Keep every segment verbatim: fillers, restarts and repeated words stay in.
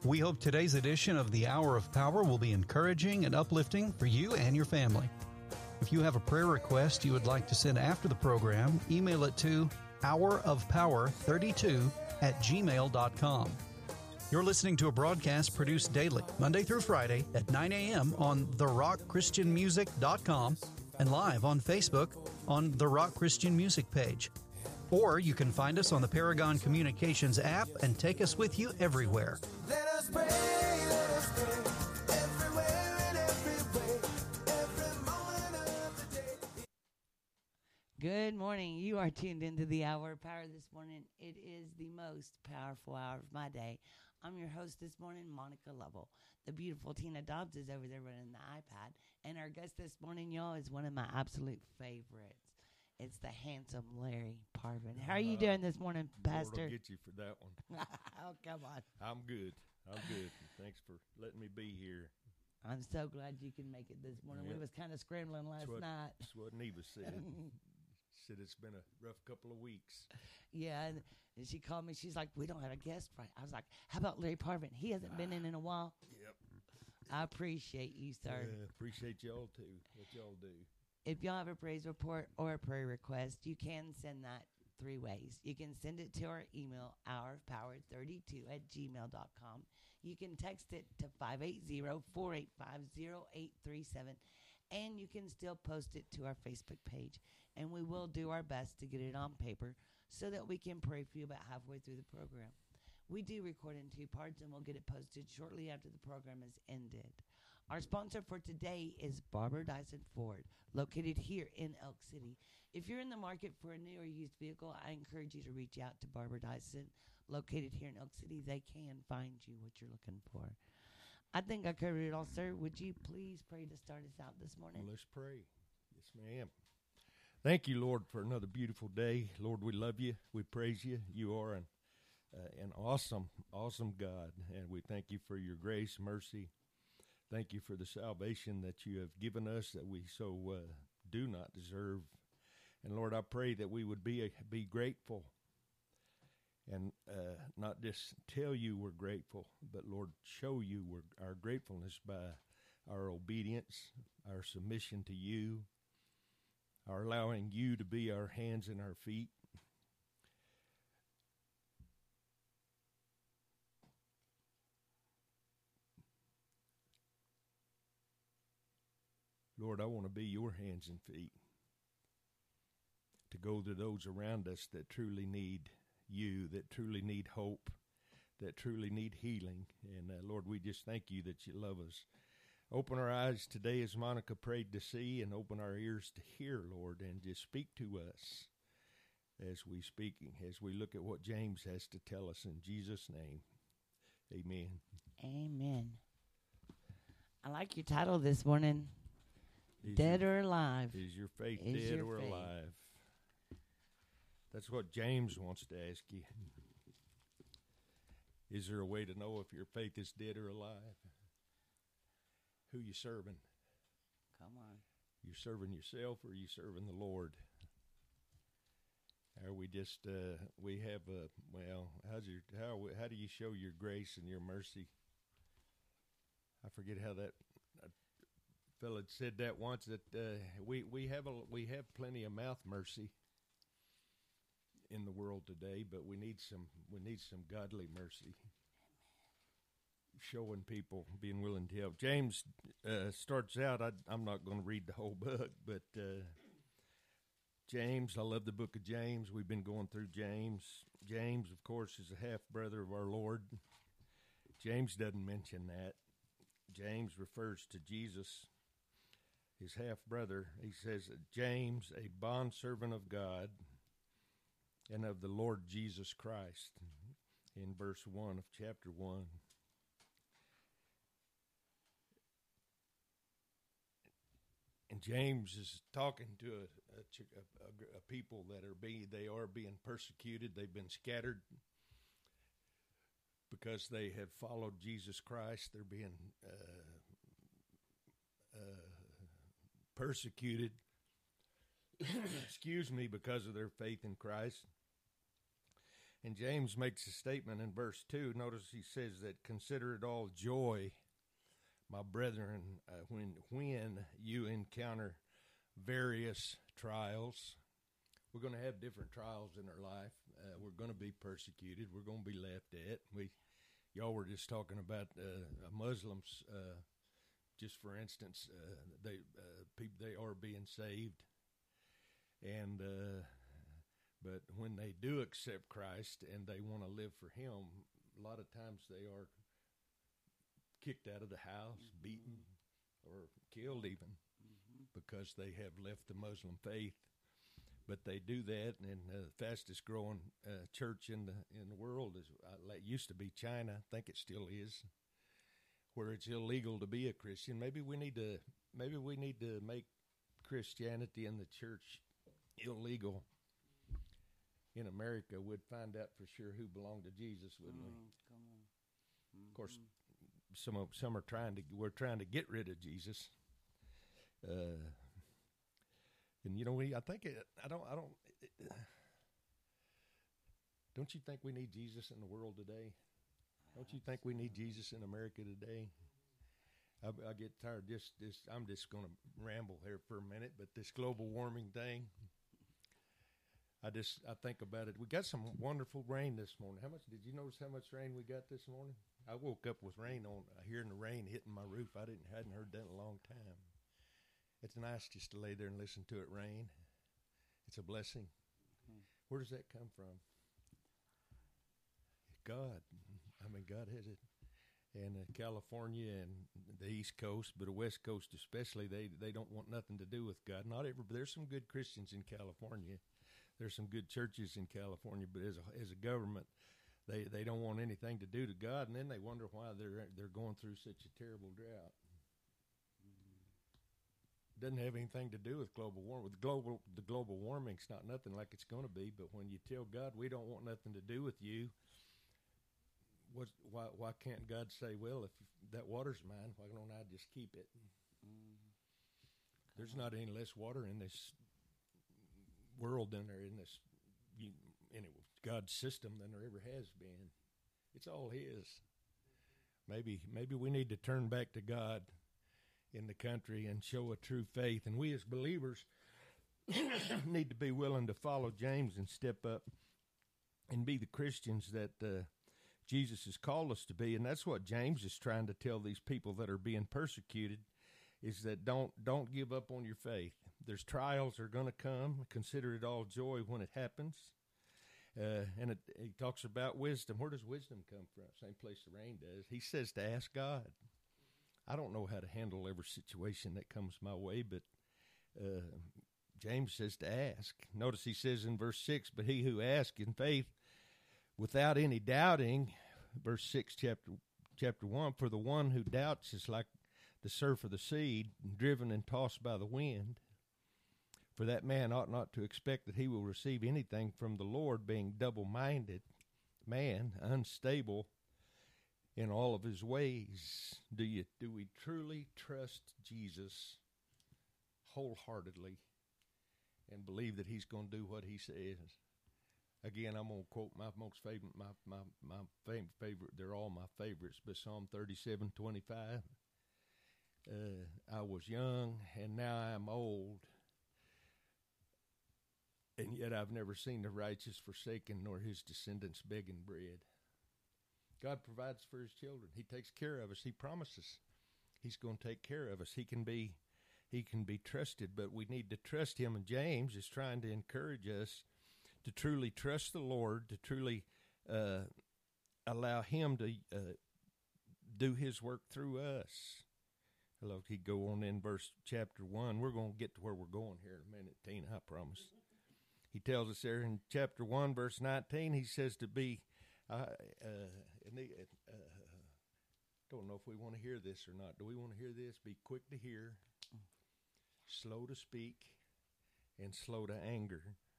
We hope today's edition of the Hour of Power will be encouraging and uplifting for you and your family. If you have a prayer request you would like to send after the program, email it to hour of power thirty-two at gmail dot com. You're listening to a broadcast produced daily, Monday through Friday at nine a.m. on the rock christian music dot com and live on Facebook on the Rock Christian Music page. Or you can find us on the Paragon Communications app and take us with you everywhere. Let us pray, let us pray, everywhere and every way, every moment of the day. Good morning. You are tuned into the Hour of Power this morning. It is the most powerful hour of my day. I'm your host this morning, Monica Lovell. The beautiful Tina Dobbs is over there running the iPad. And our guest this morning, y'all, is one of my absolute favorites. It's the handsome Larry Parvin. How are you doing this morning, Pastor? Lord will get you for that one. Oh, come on. I'm good. I'm good. Thanks for letting me be here. I'm so glad you can make it this morning. Yeah. We was kind of scrambling last That's what, night. That's what Neva said. Said it's been a rough couple of weeks. Yeah, and, and she called me. She's like, we don't have a guest right. I was like, how about Larry Parvin? He hasn't been in in a while. Yep. I appreciate you, sir. Yeah, appreciate y'all, too, what y'all do. If y'all have a praise report or a prayer request, you can send that three ways. You can send it to our email, hour of power thirty-two at gmail dot com. You can text it to five eight zero, four eight five, zero eight three seven. And you can still post it to our Facebook page. And we will do our best to get it on paper so that we can pray for you about halfway through the program. We do record in two parts, and we'll get it posted shortly after the program is ended. Our sponsor for today is Barbara Dyson Ford, located here in Elk City. If you're in the market for a new or used vehicle, I encourage you to reach out to Barbara Dyson, located here in Elk City. They can find you what you're looking for. I think I covered it all, sir. Would you please pray to start us out this morning? Well, let's pray. Yes, ma'am. Thank you, Lord, for another beautiful day. Lord, we love you. We praise you. You are an, uh, an awesome, awesome God, and we thank you for your grace, mercy. Thank you for the salvation that you have given us that we so uh, do not deserve. And, Lord, I pray that we would be be grateful and uh, not just tell you we're grateful, but, Lord, show you we're, our gratefulness by our obedience, our submission to you, our allowing you to be our hands and our feet. Lord, I want to be your hands and feet to go to those around us that truly need you, that truly need hope, that truly need healing. And, uh, Lord, we just thank you that you love us. Open our eyes today as Monica prayed to see, and open our ears to hear, Lord, and just speak to us as we speaking, as we look at what James has to tell us. In Jesus' name, amen. Amen. I like your title this morning. Is Dead your, or alive? Is your faith Is dead your or faith. alive? That's what James wants to ask you. Is there a way to know if your faith is dead or alive? Who you serving? Come on. You serving yourself, or are you serving the Lord? Are we just uh, we have a well? How's your how how do you show your grace and your mercy? I forget how that uh, fella said that once. That uh, we we have a we have plenty of mouth mercy in the world today, but we need some we need some godly mercy. Showing people, being willing to help. James uh, starts out, I, I'm not going to read the whole book, but uh, James, I love the book of James. We've been going through James. James, of course, is a half-brother of our Lord. James doesn't mention that. James refers to Jesus, his half-brother. He says, James, a bondservant of God and of the Lord Jesus Christ, in verse one of chapter one. And James is talking to a, a, a, a people that are being they are being persecuted. They've been scattered because they have followed Jesus Christ. They're being uh, uh, persecuted, excuse me, because of their faith in Christ. And James makes a statement in verse two. Notice he says that consider it all joy, my brethren, uh, when when you encounter various trials. We're going to have different trials in our life. Uh, we're going to be persecuted. We're going to be laughed at. We, y'all were just talking about uh, Muslims. Uh, just for instance, uh, they uh, people they are being saved, and uh, but when they do accept Christ and they want to live for Him, a lot of times they are kicked out of the house, mm-hmm. beaten, or killed even, mm-hmm. because they have left the Muslim faith. But they do that, and uh, the fastest growing uh, church in the in the world is uh, used to be China. I think it still is, where it's illegal to be a Christian. Maybe we need to maybe we need to make Christianity in the church illegal. In America, we'd find out for sure who belonged to Jesus, wouldn't Mm, we? come on. Mm-hmm. Of course, some of some are trying to we're trying to get rid of Jesus. Uh, And you know, we I think it, I don't I don't it, don't you think we need Jesus in the world today? Don't you think we need Jesus in America today? I, I get tired. Just this. I'm just going to ramble here for a minute. But this global warming thing, I just I think about it. We got some wonderful rain this morning. How much did you notice? How much rain we got this morning? I woke up with rain on, hearing the rain hitting my roof. I didn't hadn't heard that in a long time. It's nice just to lay there and listen to it rain. It's a blessing. Mm-hmm. Where does that come from? God. I mean, God has it. And uh, California and the East Coast, but the West Coast especially, they they don't want nothing to do with God. Not every, there's some good Christians in California. There's some good churches in California, but as a, as a government, they, they don't want anything to do to God, and then they wonder why they're they're going through such a terrible drought. Doesn't have anything to do with global warming. With global, the global warming's not nothing like it's going to be. But when you tell God we don't want nothing to do with you, what? Why? Why can't God say, "Well, if that water's mine, why don't I just keep it?" Mm-hmm. There's not any less water in this world than there in this, you, in God's system than there ever has been. It's all His. Maybe, maybe we need to turn back to God in the country and show a true faith. And we as believers need to be willing to follow James and step up and be the Christians that uh, Jesus has called us to be. And that's what James is trying to tell these people that are being persecuted, is that don't don't give up on your faith. There's trials are going to come. Consider it all joy when it happens. Uh, and it, he talks about wisdom. Where does wisdom come from? Same place the rain does. He says to ask God. I don't know how to handle every situation that comes my way, but uh, James says to ask. Notice he says in verse six, but he who asks in faith without any doubting, verse six, chapter chapter one, for the one who doubts is like the surf of the sea, driven and tossed by the wind. For that man ought not to expect that he will receive anything from the Lord, being double-minded man, unstable in all of his ways. Do you do we truly trust Jesus wholeheartedly and believe that He's going to do what He says? Again, I'm going to quote my most favorite, my my my favorite. favorite they're all my favorites, but Psalm thirty-seven twenty-five. Uh, I was young, and now I am old, and yet I've never seen the righteous forsaken, nor his descendants begging bread. God provides for His children. He takes care of us. He promises He's going to take care of us. He can be, He can be trusted, but we need to trust Him. And James is trying to encourage us to truly trust the Lord, to truly uh, allow Him to uh, do His work through us. Hello, he go on in verse chapter one. We're going to get to where we're going here in a minute, Tina, I promise. He tells us there in chapter one, verse nineteen, he says to be, uh, uh, and they, uh, don't know if we want to hear this or not. Do we want to hear this? Be quick to hear, slow to speak, and slow to anger.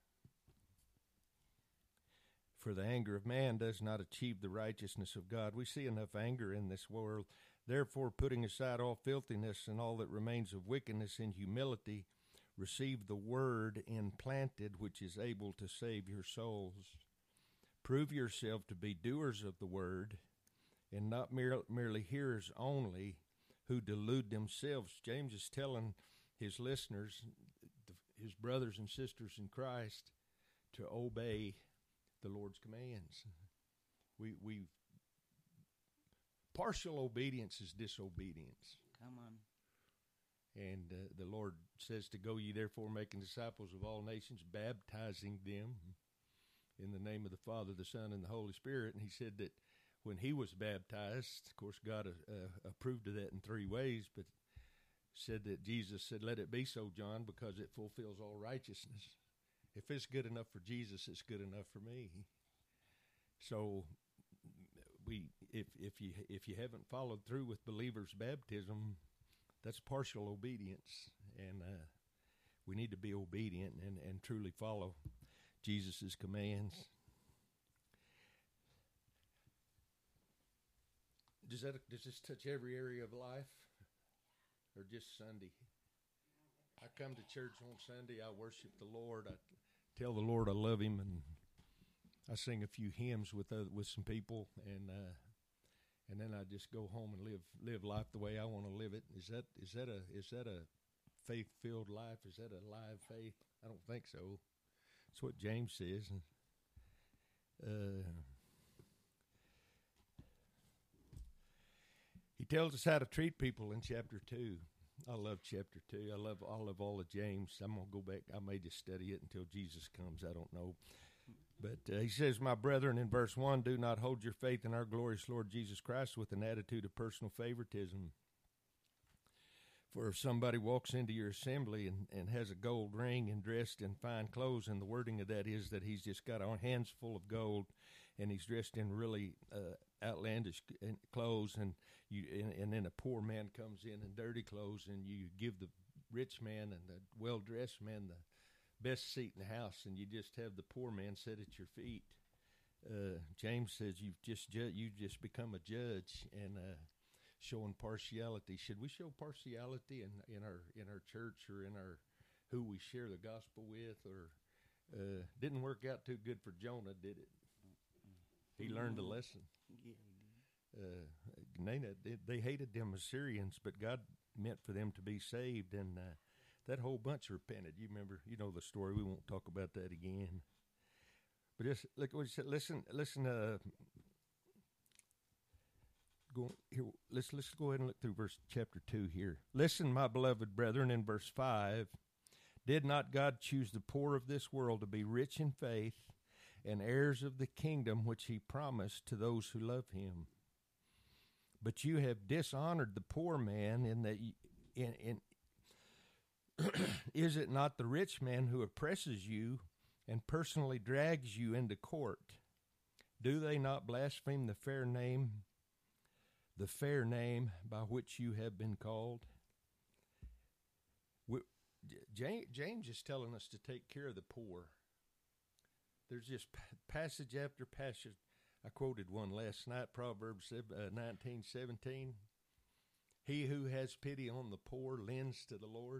For the anger of man does not achieve the righteousness of God. We see enough anger in this world. Therefore, putting aside all filthiness and all that remains of wickedness in humility, receive the word implanted, which is able to save your souls. Prove yourself to be doers of the word and not mere, merely hearers only who delude themselves. James is telling his listeners, his brothers and sisters in Christ, to obey the Lord's commands. We we partial obedience is disobedience. Come on. And uh, the Lord says to go ye therefore making disciples of all nations, baptizing them in the name of the Father, the Son, and the Holy Spirit. And he said that when he was baptized, of course God uh, uh, approved of that in three ways, but said that Jesus said, let it be so, John, because it fulfills all righteousness. If it's good enough for Jesus, it's good enough for me. So we, if if you if you haven't followed through with believers' baptism, that's partial obedience, and uh, we need to be obedient and, and truly follow Jesus' commands. Does that does this touch every area of life, or just Sunday? I come to church on Sunday. I worship the Lord. I tell the Lord I love Him, and I sing a few hymns with other, with some people, and uh, and then I just go home and live live life the way I want to live it. Is that is that a is that a faith filled life? Is that a live faith? I don't think so. That's what James says. Uh, he tells us how to treat people in chapter two. I love chapter two. I love I love all of James. I'm gonna go back. I may just study it until Jesus comes. I don't know. But uh, he says, my brethren, in verse one, do not hold your faith in our glorious Lord Jesus Christ with an attitude of personal favoritism. For if somebody walks into your assembly and, and has a gold ring and dressed in fine clothes, and the wording of that is that he's just got a hands full of gold, and he's dressed in really uh, outlandish clothes, and you and, and then a poor man comes in in dirty clothes, and you give the rich man and the well-dressed man the best seat in the house, and you just have the poor man sit at your feet. Uh, James says you've just ju- you just become a judge and uh, showing partiality. Should we show partiality in, in our in our church or in our who we share the gospel with? Or uh, didn't work out too good for Jonah, did it? He learned a lesson. Uh, Nana, they, they hated them Assyrians, but God meant for them to be saved, and uh, that whole bunch repented. You remember, you know the story. We won't talk about that again. But just look what he said. Listen, listen. Uh, go here. Let's let's go ahead and look through verse chapter two here. Listen, my beloved brethren, in verse five. Did not God choose the poor of this world to be rich in faith and heirs of the kingdom which He promised to those who love Him? But you have dishonored the poor man in that in in. Is it not the rich man who oppresses you and personally drags you into court? Do they not blaspheme the fair name, the fair name by which you have been called? We, James, James is telling us to take care of the poor. There's just passage after passage. I quoted one last night, Proverbs nineteen seventeen. He who has pity on the poor lends to the Lord,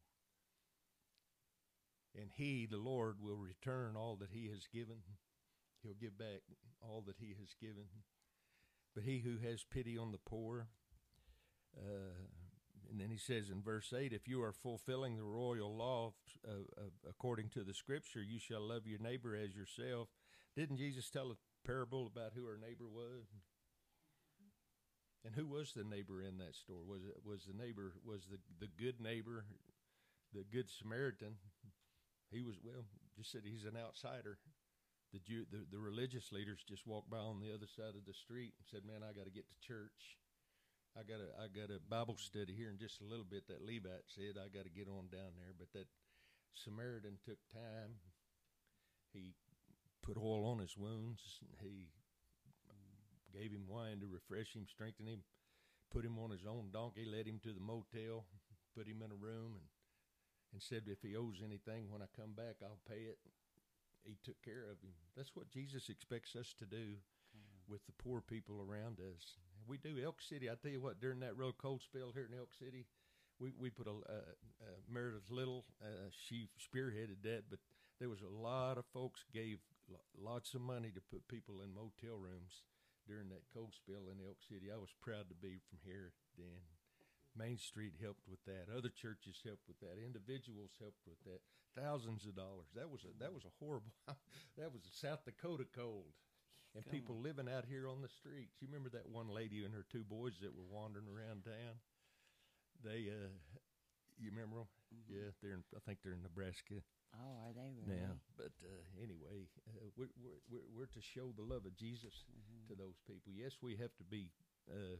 and He, the Lord, will return all that He has given. He'll give back all that He has given. But he who has pity on the poor, uh, and then he says in verse eight, if you are fulfilling the royal law uh, uh, according to the Scripture, you shall love your neighbor as yourself. Didn't Jesus tell a parable about who our neighbor was? And who was the neighbor in that story? Was it was the neighbor was the the good neighbor, the good Samaritan? He was, well, just said he's an outsider. The, Jew, the the religious leaders just walked by on the other side of the street and said, man, I got to get to church. I got a I got a Bible study here in just a little bit. That Levite said, I got to get on down there. But that Samaritan took time. He put oil on his wounds. He gave him wine to refresh him, strengthen him, put him on his own donkey, led him to the motel, put him in a room, and and said, if he owes anything, when I come back, I'll pay it. He took care of him. That's what Jesus expects us to do mm-hmm. with the poor people around us. We do. Elk City, I tell you what, during that real cold spell here in Elk City, we, we put a, uh, uh, Meredith Little, uh, she spearheaded that, but there was a lot of folks gave lo- lots of money to put people in motel rooms during that coal spill in Elk City. I was proud to be from here then. Main Street helped with that. Other churches helped with that. Individuals helped with that. Thousands of dollars. That was a that was a horrible. That was a South Dakota cold, and Come people on. living out here on the streets. You remember that one lady and her two boys that were wandering around town? They, uh, you remember them? Mm-hmm. Yeah, they're. In, I think they're in Nebraska Oh, are they really? now. But uh, anyway, uh, we're, we're we're we're to show the love of Jesus Mm-hmm. to those people. Yes, we have to be. Uh,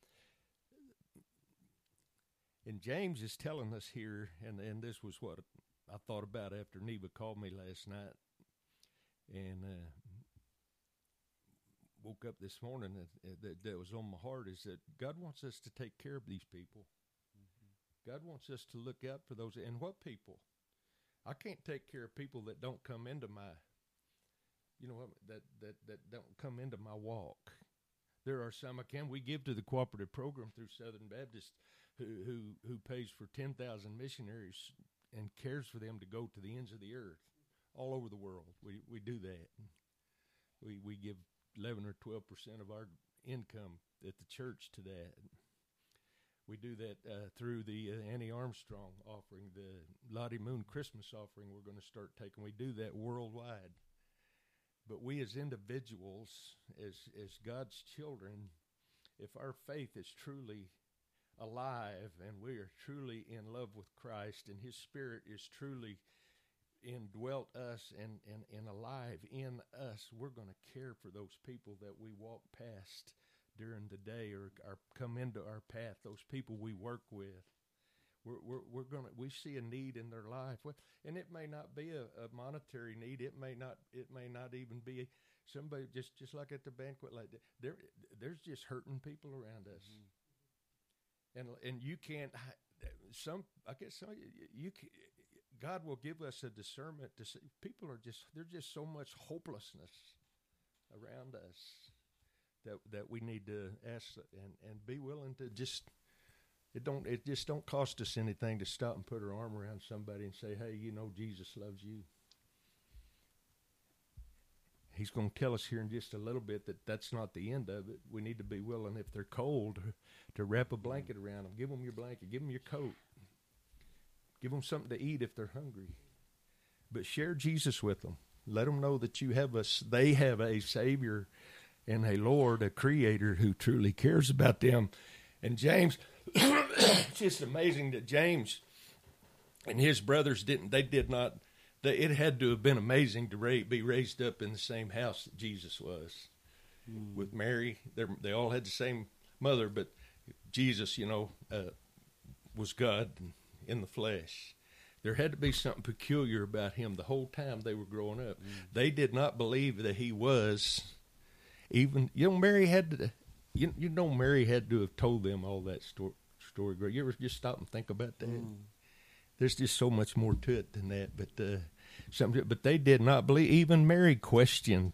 and James is telling us here, and and this was what I thought about after Neva called me last night, and uh, woke up this morning that, that that was on my heart is that God wants us to take care of these people. Mm-hmm. God wants us to look out for those. And what people? I can't take care of people that don't come into my, you know, that that that don't come into my walk. There are some I can. We give to the cooperative program through Southern Baptist, who who who pays for ten thousand missionaries and cares for them to go to the ends of the earth, all over the world. We we do that. We we give eleven or twelve percent of our income at the church to that. We do that uh, through the uh, Annie Armstrong offering, the Lottie Moon Christmas offering we're going to start taking. We do that worldwide. But we as individuals, as as God's children, if our faith is truly alive and we are truly in love with Christ and His Spirit is truly indwelt us and, and, and alive in us, we're going to care for those people that we walk past during the day or, or come into our path, those people we work with. We're we're, we're gonna we see a need in their life, well, and it may not be a, a monetary need. It may not it may not even be somebody just, just like at the banquet like that. There there's just hurting people around us, mm-hmm. and and you can't some I guess some you can, God will give us a discernment to see people are just there's just so much hopelessness around us that that we need to ask and, and be willing to just it don't it just don't cost us anything to stop and put our arm around somebody and say, hey, you know, Jesus loves you. He's going to tell us here in just a little bit that that's not the end of it. We need to be willing, if they're cold, to wrap a blanket around them. Give them your blanket. Give them your coat. Give them something to eat if they're hungry. But share Jesus with them. Let them know that you have a, they have a Savior and a Lord, a Creator who truly cares about them. And James, it's just amazing that James and his brothers didn't, they did not, they, it had to have been amazing to ra- be raised up in the same house that Jesus was. Mm. With Mary, they all had the same mother, but Jesus, you know, uh, was God in the flesh. There had to be something peculiar about him the whole time they were growing up. Mm. They did not believe that he was even, you know, Mary had to, you, you know, Mary had to have told them all that story. story. You ever just stop and think about that? Mm. There's just so much more to it than that. But uh, something, but they did not believe. Even Mary questioned.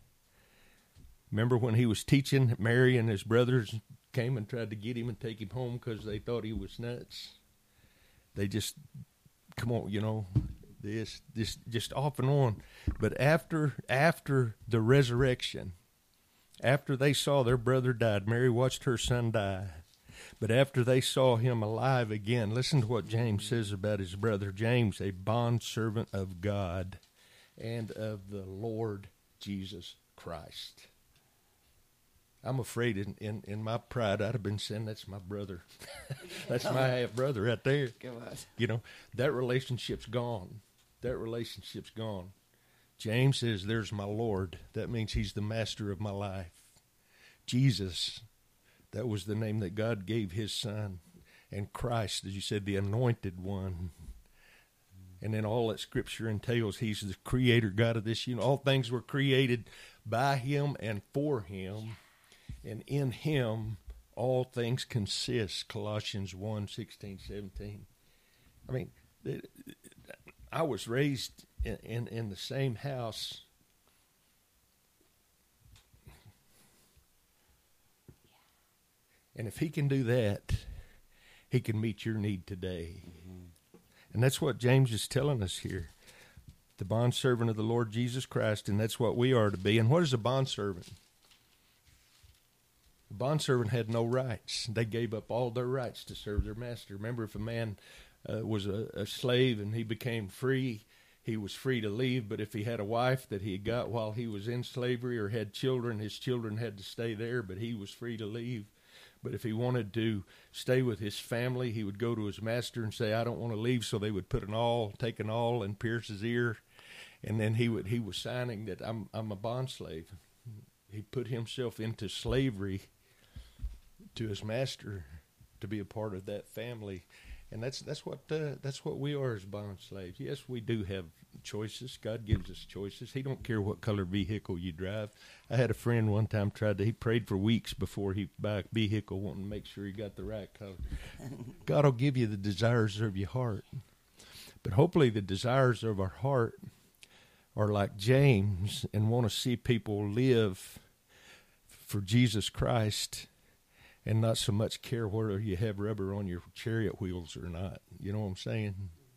Remember when he was teaching, Mary and his brothers came and tried to get him and take him home because they thought he was nuts. They just, come on, you know, this, this, just off and on. But after, after the resurrection, after they saw their brother died, Mary watched her son die. But after they saw him alive again, listen to what James says about his brother. James, a bondservant of God and of the Lord Jesus Christ. I'm afraid in, in, in my pride, I'd have been saying, that's my brother. That's my half-brother right there. Go on. You know, that relationship's gone. That relationship's gone. James says, there's my Lord. That means he's the master of my life. Jesus, that was the name that God gave his son. And Christ, as you said, the anointed one. And then all that Scripture entails, he's the creator God of this universe. All things were created by him and for him. And in him, all things consist. Colossians one, sixteen, seventeen. I mean, I was raised in, in, in the same house. And if he can do that, he can meet your need today. Mm-hmm. And that's what James is telling us here. the bondservant of the Lord Jesus Christ, and that's what we are to be. And what is a bondservant? The bondservant had no rights. They gave up all their rights to serve their master. Remember, if a man uh, was a, a slave and he became free, he was free to leave. But if he had a wife that he had got while he was in slavery or had children, his children had to stay there, but he was free to leave. But if he wanted to stay with his family, he would go to his master and say, I don't want to leave. So they would put an awl, take an awl and pierce his ear. And then he would he was signing that I'm I'm a bond slave. He put himself into slavery to his master to be a part of that family. And that's that's what uh, that's what we are as bond slaves. Yes, we do have choices. God gives us choices. He don't care what color vehicle you drive. I had a friend one time tried to, he prayed for weeks before he buy a vehicle, wanting to make sure he got the right color. God will give you the desires of your heart. But hopefully the desires of our heart are like James and want to see people live for Jesus Christ and not so much care whether you have rubber on your chariot wheels or not. You know what I'm saying?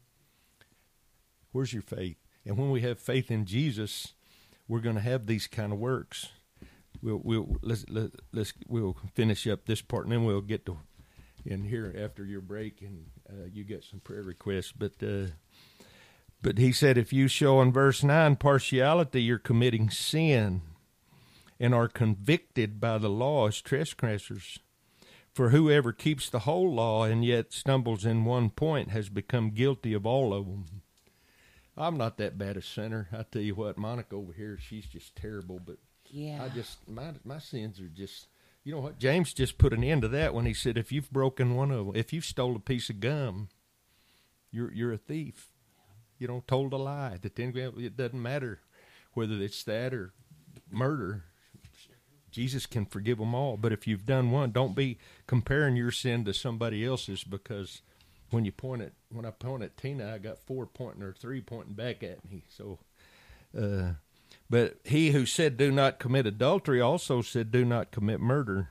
Where's your faith? And when we have faith in Jesus, we're going to have these kind of works. We'll we'll let's let, let's we'll finish up this part, and then we'll get to in here after your break, and uh, you get some prayer requests. But uh, but he said, if you show in verse nine partiality, you're committing sin, and are convicted by the law as trespassers. For whoever keeps the whole law and yet stumbles in one point has become guilty of all of them. I'm not that bad a sinner. I tell you what, Monica over here, she's just terrible. But Yeah. I just my my sins are just, you know what? James just put an end to that when he said, if you've broken one of them, if you've stole a piece of gum, you're you're a thief. You know, told a lie. That then it doesn't matter whether it's that or murder. Jesus can forgive them all. But if you've done one, don't be comparing your sin to somebody else's, because when you point at, when I point at Tina, I got four pointing or three pointing back at me. So, uh, but he who said do not commit adultery also said do not commit murder.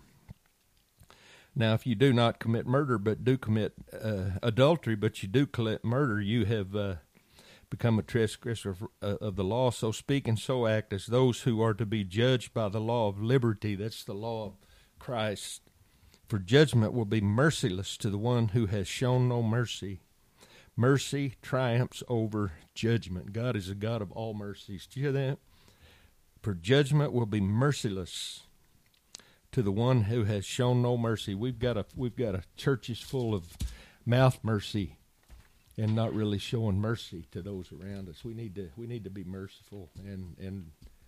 Now, if you do not commit murder but do commit uh, adultery, but you do commit murder, you have uh, become a transgressor of, uh, of the law. So speak and so act as those who are to be judged by the law of liberty. That's the law of Christ. For judgment will be merciless to the one who has shown no mercy. Mercy triumphs over judgment. God is a God of all mercies. Do you hear that? For judgment will be merciless to the one who has shown no mercy. We've got a we've got a churches full of mouth mercy and not really showing mercy to those around us. We need to we need to be merciful and and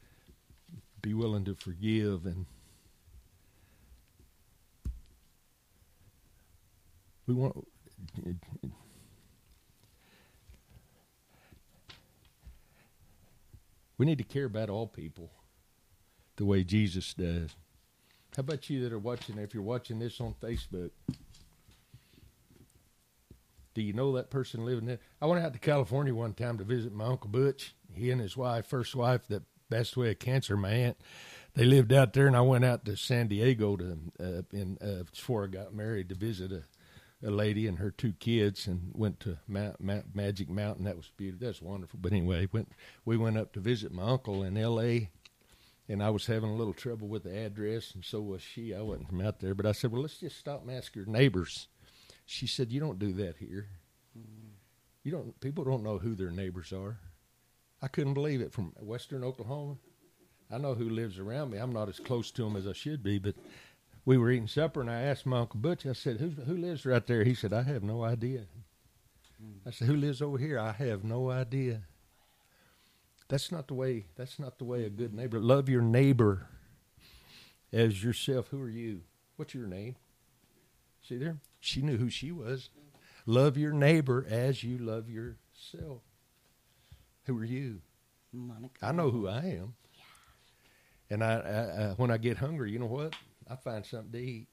be willing to forgive. And we want we need to care about all people the way Jesus does. How about you that are watching? If you're watching this on Facebook, do you know that person living there? I went out to California one time to visit my Uncle Butch. He and his wife, first wife, that passed away of cancer, my aunt, they lived out there, and I went out to San Diego to uh, in uh, before I got married to visit a, a lady and her two kids, and went to Mount, Mount Magic Mountain. That was beautiful. That's wonderful. But anyway, went we went up to visit my uncle in L A, and I was having a little trouble with the address, and so was she. I wasn't from out there, but I said, well, let's just stop and ask your neighbors. She said, you don't do that here. Mm-hmm. You don't. People don't know who their neighbors are. I couldn't believe it. From western Oklahoma, I know who lives around me. I'm not as close to them as I should be, but we were eating supper, and I asked my Uncle Butch, I said, who, who lives right there? He said, I have no idea. Mm-hmm. I said, who lives over here? I have no idea. That's not the way, that's not the way a good neighbor. Love your neighbor as yourself. Who are you? What's your name? See there? She knew who she was. Love your neighbor as you love yourself. Who are you? Monica. I know who I am. Yeah. And I, I, I, when I get hungry, you know what? I find something to eat.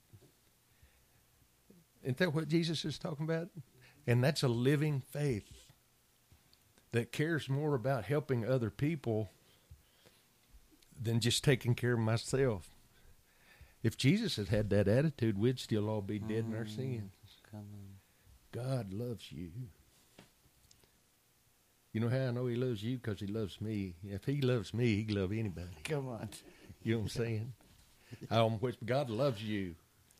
Isn't that what Jesus is talking about? And that's a living faith that cares more about helping other people than just taking care of myself. If Jesus had had that attitude, we'd still all be dead mm, in our sins. Come on. God loves you. You know how I know he loves you? Because he loves me. If he loves me, he can love anybody. Come on. You know what I'm saying? Um, which God loves you.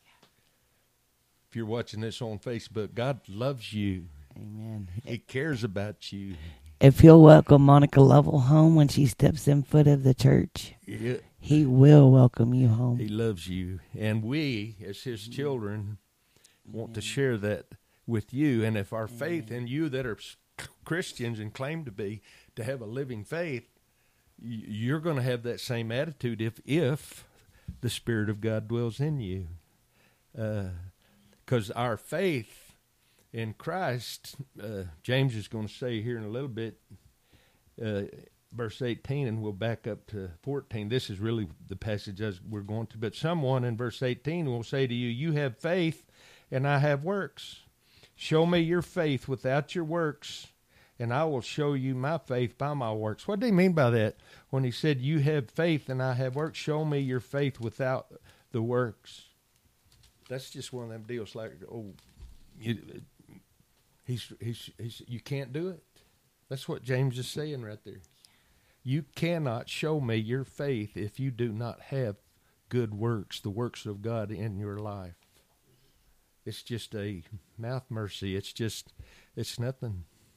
If you're watching this on Facebook, God loves you. Amen. He cares about you. If he'll welcome Monica Lovell home when she steps in foot of the church, Yeah. he will welcome you home. He loves you. And we, as his children, want to share that with you. And if our faith in you that are Christians and claim to be, to have a living faith, y- you're going to have that same attitude if if the Spirit of God dwells in you. Because uh, our faith in Christ, uh, James is going to say here in a little bit, uh, verse eighteen, and we'll back up to fourteen. This is really the passage as we're going to. But someone in verse eighteen will say to you, you have faith and I have works. Show me your faith without your works, and I will show you my faith by my works. What did he mean by that? When he said, you have faith and I have works, show me your faith without the works. That's just one of them deals like, oh, you, he's, he's, he's, you can't do it. That's what James is saying right there. You cannot show me your faith if you do not have good works, the works of God in your life. It's just a mouth mercy. It's just, it's nothing.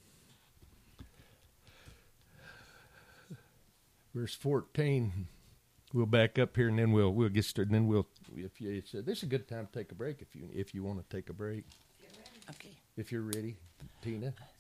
Verse fourteen, we'll back up here and then we'll we'll get started. And then we'll, if you, it's a, this is a good time to take a break if you if you want to take a break. Okay. If you're ready, Tina.